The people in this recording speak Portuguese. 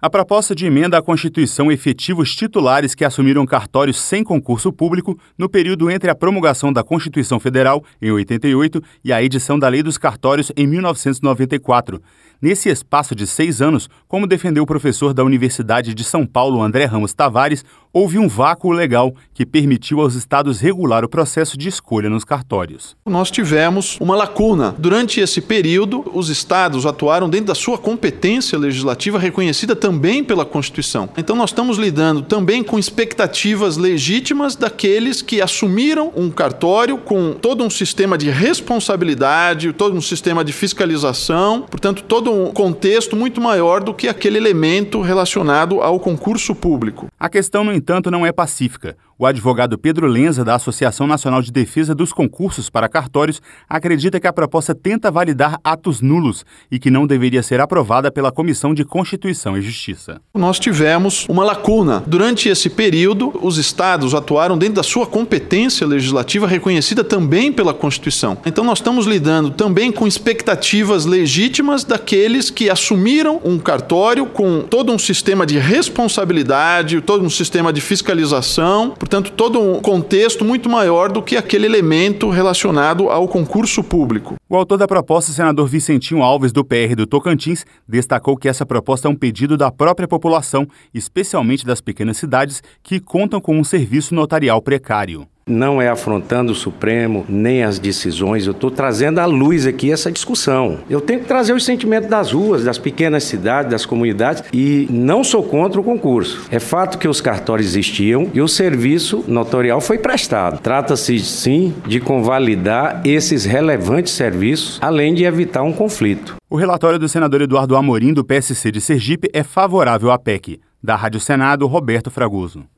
A proposta de emenda à Constituição efetiva os titulares que assumiram cartórios sem concurso público no período entre a promulgação da Constituição Federal, em 88, e a edição da Lei dos Cartórios, em 1994. Nesse espaço de 6 anos, como defendeu o professor da Universidade de São Paulo, André Ramos Tavares, houve um vácuo legal que permitiu aos estados regular o processo de escolha nos cartórios. Nós tivemos uma lacuna. Durante esse período, os estados atuaram dentro da sua competência legislativa reconhecida também pela Constituição. Então nós estamos lidando também com expectativas legítimas daqueles que assumiram um cartório com todo um sistema de responsabilidade, todo um sistema de fiscalização, portanto, todo um contexto muito maior do que aquele elemento relacionado ao concurso público. A questão, no entanto, não é pacífica. O advogado Pedro Lenza, da Associação Nacional de Defesa dos Concursos para Cartórios, acredita que a proposta tenta validar atos nulos e que não deveria ser aprovada pela Comissão de Constituição e Justiça. Nós tivemos uma lacuna. Durante esse período, os estados atuaram dentro da sua competência legislativa reconhecida também pela Constituição. Então nós estamos lidando também com expectativas legítimas daqueles que assumiram um cartório com todo um sistema de responsabilidade, todo um sistema de fiscalização, portanto, todo um contexto muito maior do que aquele elemento relacionado ao concurso público. O autor da proposta, senador Vicentinho Alves, do PR do Tocantins, destacou que essa proposta é um pedido da própria população, especialmente das pequenas cidades, que contam com um serviço notarial precário. Não é afrontando o Supremo, nem as decisões, eu estou trazendo à luz aqui essa discussão. Eu tenho que trazer os sentimentos das ruas, das pequenas cidades, das comunidades, e não sou contra o concurso. É fato que os cartórios existiam e o serviço notarial foi prestado. Trata-se, sim, de convalidar esses relevantes serviços, além de evitar um conflito. O relatório do senador Eduardo Amorim, do PSC de Sergipe, é favorável à PEC. Da Rádio Senado, Roberto Fragoso.